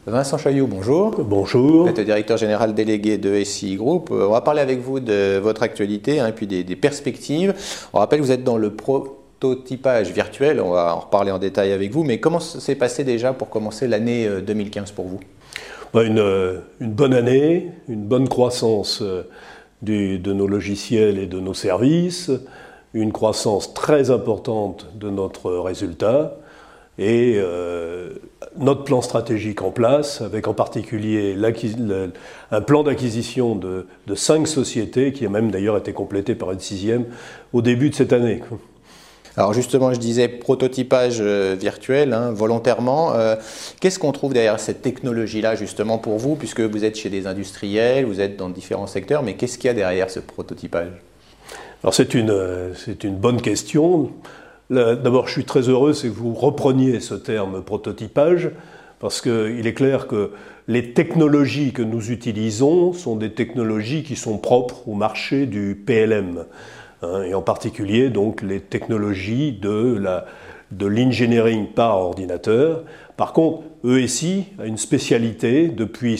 Vincent Chailloux, bonjour. Bonjour. Vous êtes le directeur général délégué de SCI Group. On va parler avec vous de votre actualité et puis des perspectives. On rappelle que vous êtes dans le prototypage virtuel, on va en reparler en détail avec vous, mais comment s'est passé déjà pour commencer l'année 2015 pour vous ? Une bonne année, une bonne croissance de nos logiciels et de nos services, une croissance très importante de notre résultat et notre plan stratégique en place, avec en particulier un plan d'acquisition de 5 sociétés qui a même d'ailleurs été complété par une 6e au début de cette année. Alors justement, je disais prototypage virtuel, volontairement. Qu'est-ce qu'on trouve derrière cette technologie-là justement pour vous, puisque vous êtes chez des industriels, vous êtes dans différents secteurs, mais qu'est-ce qu'il y a derrière ce prototypage ? Alors c'est une bonne question. D'abord, je suis très heureux que vous repreniez ce terme prototypage, parce qu'il est clair que les technologies que nous utilisons sont des technologies qui sont propres au marché du PLM, et en particulier donc les technologies de l'engineering par ordinateur. Par contre, ESI a une spécialité depuis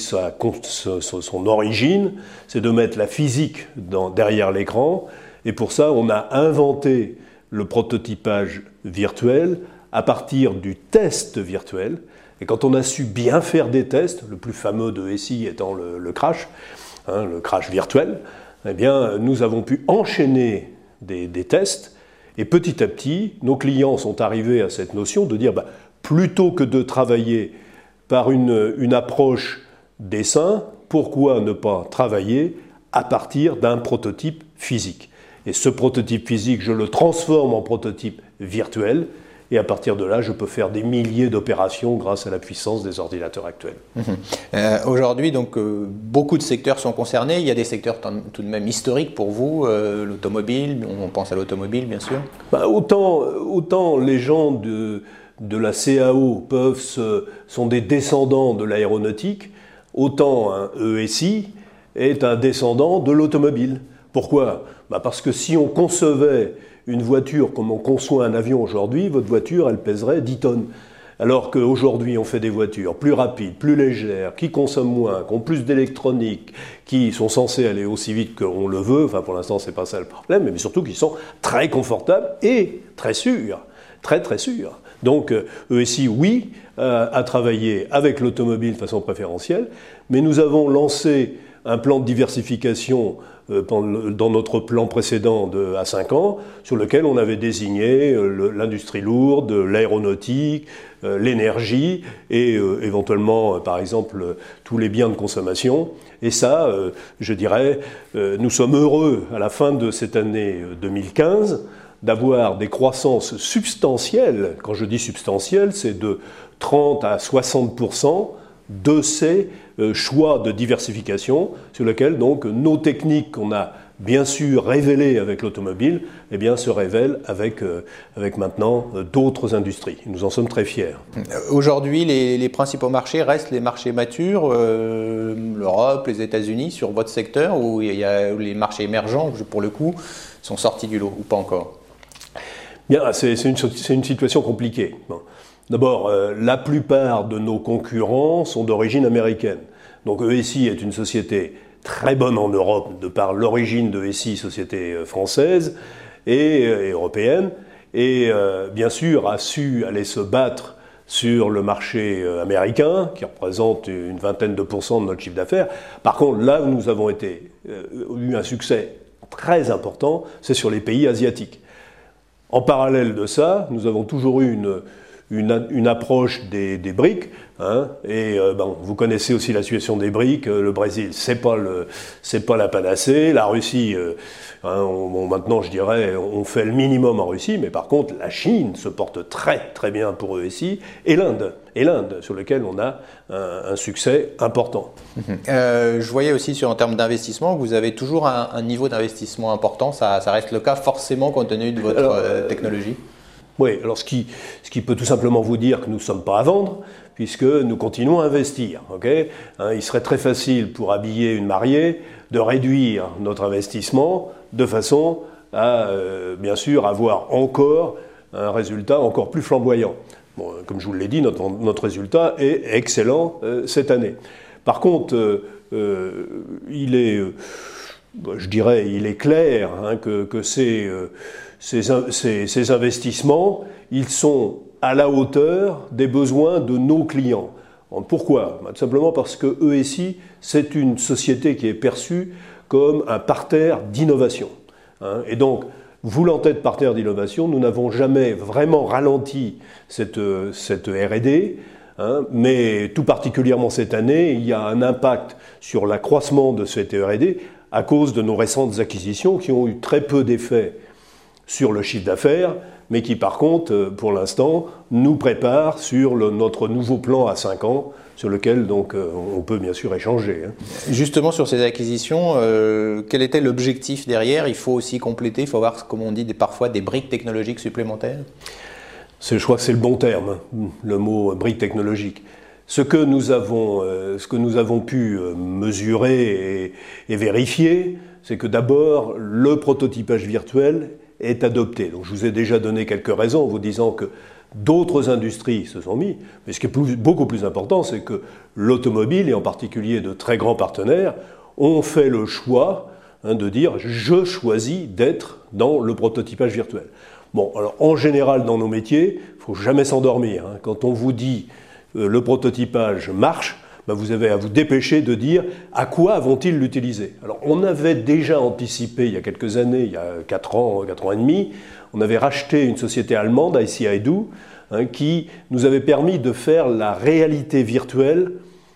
son origine, c'est de mettre la physique derrière l'écran, et pour ça, on a inventé le prototypage virtuel à partir du test virtuel. Et quand on a su bien faire des tests, le plus fameux de SI étant le crash virtuel, eh bien, nous avons pu enchaîner des tests. Et petit à petit, nos clients sont arrivés à cette notion de dire, plutôt que de travailler par une approche dessin, pourquoi ne pas travailler à partir d'un prototype physique ? Et ce prototype physique, je le transforme en prototype virtuel. Et à partir de là, je peux faire des milliers d'opérations grâce à la puissance des ordinateurs actuels. Aujourd'hui, donc, beaucoup de secteurs sont concernés. Il y a des secteurs tout de même historiques pour vous, l'automobile, on pense à l'automobile bien sûr. Autant les gens de la CAO sont des descendants de l'aéronautique, autant un ESI est un descendant de l'automobile. Pourquoi ? Parce que si on concevait une voiture comme on conçoit un avion aujourd'hui, votre voiture, elle pèserait 10 tonnes. Alors qu'aujourd'hui, on fait des voitures plus rapides, plus légères, qui consomment moins, qui ont plus d'électronique, qui sont censées aller aussi vite qu'on le veut. Enfin, pour l'instant, c'est pas ça le problème, mais surtout qui sont très confortables et très sûrs. Très, très sûrs. Donc, ESI, oui, a travaillé avec l'automobile de façon préférentielle, mais nous avons lancé un plan de diversification dans notre plan précédent à 5 ans, sur lequel on avait désigné l'industrie lourde, l'aéronautique, l'énergie et éventuellement, par exemple, tous les biens de consommation. Et ça, je dirais, nous sommes heureux à la fin de cette année 2015 d'avoir des croissances substantielles. Quand je dis substantielles, c'est de 30 à 60% de ces choix de diversification sur lesquels donc nos techniques qu'on a bien sûr révélées avec l'automobile se révèlent avec maintenant d'autres industries. Nous en sommes très fiers. Aujourd'hui, les principaux marchés restent les marchés matures, l'Europe, les États-Unis, sur votre secteur, où il y a les marchés émergents, pour le coup, sont sortis du lot, ou pas encore ? Bien, c'est une situation compliquée. Bon. D'abord, la plupart de nos concurrents sont d'origine américaine. Donc ESI est une société très bonne en Europe, de par l'origine de ESI, société française et européenne, et bien sûr a su aller se battre sur le marché américain, qui représente une vingtaine de pourcents de notre chiffre d'affaires. Par contre, là où nous avons eu un succès très important, c'est sur les pays asiatiques. En parallèle de ça, nous avons toujours eu une approche des BRIC, vous connaissez aussi la situation des BRIC. Le Brésil, c'est pas la panacée. La Russie, maintenant je dirais, on fait le minimum en Russie, mais par contre la Chine se porte très très bien pour ESI, et l'Inde, sur lequel on a un succès important. Je voyais aussi en termes d'investissement, vous avez toujours un niveau d'investissement important. Ça reste le cas forcément compte tenu de votre technologie. Oui, alors ce qui peut tout simplement vous dire que nous ne sommes pas à vendre, puisque nous continuons à investir. Il serait très facile pour habiller une mariée de réduire notre investissement de façon à, bien sûr, avoir encore un résultat encore plus flamboyant. Bon, comme je vous l'ai dit, notre résultat est excellent cette année. Par contre, il est clair hein, que ces investissements, ils sont à la hauteur des besoins de nos clients. Pourquoi? Tout simplement parce que ESI, c'est une société qui est perçue comme un parterre d'innovation. Hein, et donc, voulant être parterre d'innovation, nous n'avons jamais vraiment ralenti cette R&D, hein, mais tout particulièrement cette année, il y a un impact sur l'accroissement de cette R&D à cause de nos récentes acquisitions qui ont eu très peu d'effet sur le chiffre d'affaires, mais qui par contre, pour l'instant, nous préparent sur notre nouveau plan à 5 ans, sur lequel donc on peut bien sûr échanger. Hein. Justement sur ces acquisitions, quel était l'objectif derrière? Il faut aussi compléter, il faut avoir, comme on dit, parfois des briques technologiques supplémentaires? Je crois que c'est le bon terme, le mot brique technologique. Ce que nous avons pu mesurer et vérifier, c'est que d'abord, le prototypage virtuel est adopté. Donc, je vous ai déjà donné quelques raisons en vous disant que d'autres industries se sont mis, mais ce qui est beaucoup plus important, c'est que l'automobile, et en particulier de très grands partenaires, ont fait le choix de dire « je choisis d'être dans le prototypage virtuel ». Bon, alors en général, dans nos métiers, il ne faut jamais s'endormir. Hein. Quand on vous dit le prototypage marche, ben vous avez à vous dépêcher de dire à quoi vont-ils l'utiliser. Alors on avait déjà anticipé il y a quelques années, il y a 4 ans et demi, on avait racheté une société allemande, ICIDO, hein, qui nous avait permis de faire la réalité virtuelle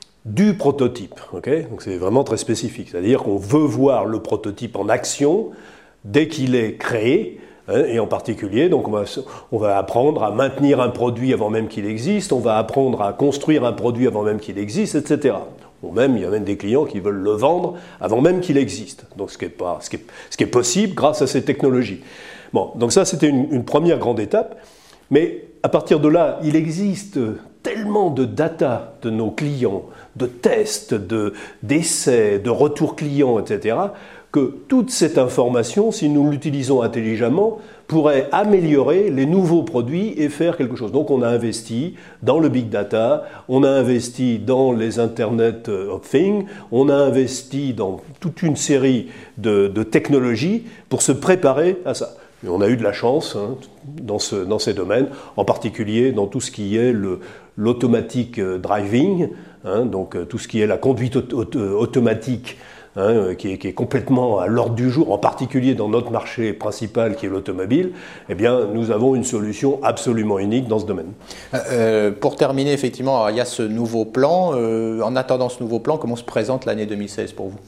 du prototype. Okay, donc c'est vraiment très spécifique, c'est-à-dire qu'on veut voir le prototype en action dès qu'il est créé. Et en particulier, donc on va apprendre à maintenir un produit avant même qu'il existe, on va apprendre à construire un produit avant même qu'il existe, etc. Ou même, il y a même des clients qui veulent le vendre avant même qu'il existe. Donc ce qui est possible grâce à ces technologies. Bon, donc ça c'était une première grande étape. Mais à partir de là, il existe tellement de data de nos clients, de tests, d'essais, de retours clients, etc., que toute cette information, si nous l'utilisons intelligemment, pourrait améliorer les nouveaux produits et faire quelque chose. Donc on a investi dans le big data, on a investi dans les Internet of Things, on a investi dans toute une série de technologies pour se préparer à ça. Et on a eu de la chance hein, dans ces domaines, en particulier dans tout ce qui est l'automatic driving, hein, donc tout ce qui est la conduite automatique, hein, qui est complètement à l'ordre du jour, en particulier dans notre marché principal qui est l'automobile, eh bien, nous avons une solution absolument unique dans ce domaine. Pour terminer, effectivement, alors, il y a ce nouveau plan. En attendant ce nouveau plan, comment se présente l'année 2016 pour vous?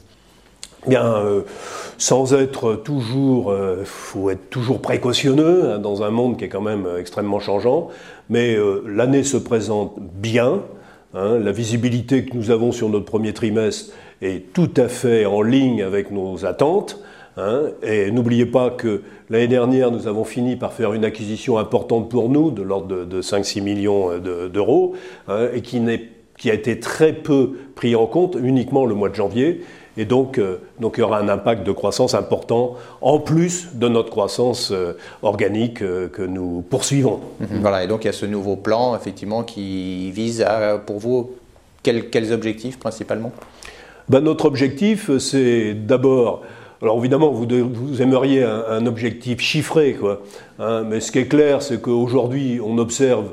Bien, sans être toujours, faut être toujours précautionneux hein, dans un monde qui est quand même extrêmement changeant, mais l'année se présente bien. Hein, la visibilité que nous avons sur notre premier trimestre est tout à fait en ligne avec nos attentes. Hein, et n'oubliez pas que l'année dernière, nous avons fini par faire une acquisition importante pour nous, de l'ordre de 5-6 millions d'euros, hein, et qui a été très peu pris en compte, uniquement le mois de janvier. Et donc il y aura un impact de croissance important, en plus de notre croissance organique que nous poursuivons. Voilà, et donc il y a ce nouveau plan, effectivement, qui vise à, pour vous, quels objectifs principalement? Ben, notre objectif, c'est d'abord... Alors évidemment, vous aimeriez un objectif chiffré, quoi, hein, mais ce qui est clair, c'est qu'aujourd'hui, on observe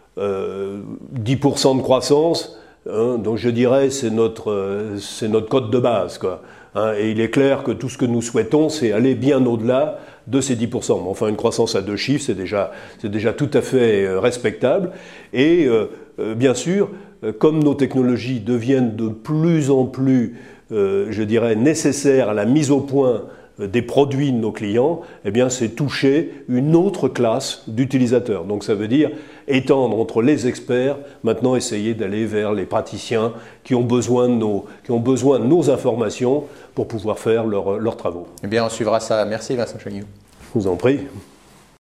10% de croissance. Hein, donc je dirais c'est notre code de base, quoi. Hein, et il est clair que tout ce que nous souhaitons, c'est aller bien au-delà de ces 10%. Mais enfin, une croissance à 2 chiffres, c'est déjà tout à fait respectable. Et bien sûr, comme nos technologies deviennent de plus en plus, je dirais, nécessaires à la mise au point des produits de nos clients, eh bien c'est toucher une autre classe d'utilisateurs. Donc ça veut dire étendre entre les experts, maintenant essayer d'aller vers les praticiens qui ont besoin de nos informations pour pouvoir faire leurs travaux. Eh bien on suivra ça. Merci Vincent Chagnon. Je vous en prie.